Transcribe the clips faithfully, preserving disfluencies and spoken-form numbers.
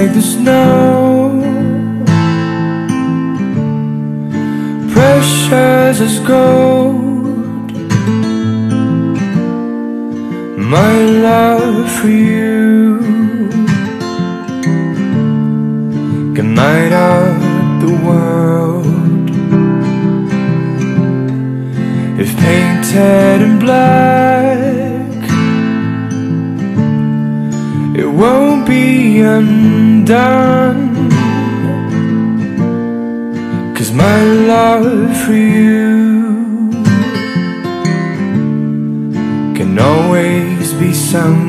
like the snow, precious as gold. My love for you can light up the world. If painted in black, it won't be undone, 'cause my love for you can always be sung.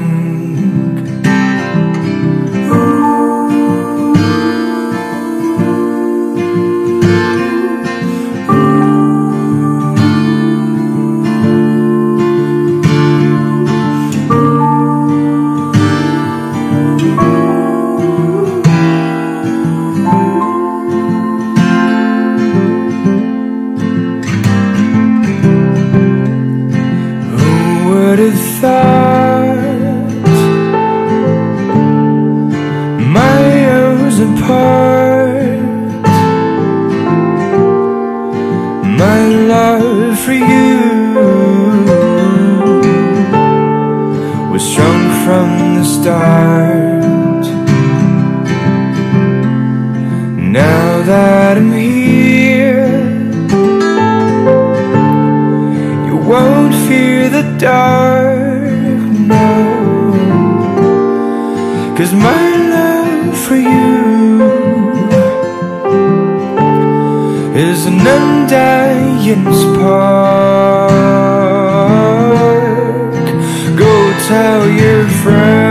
Would have thought miles apart, my love for you was strong from the start. Now that I'm here, you won't fear the dark, no, 'cause my love for you is an undying spark. Go tell your friends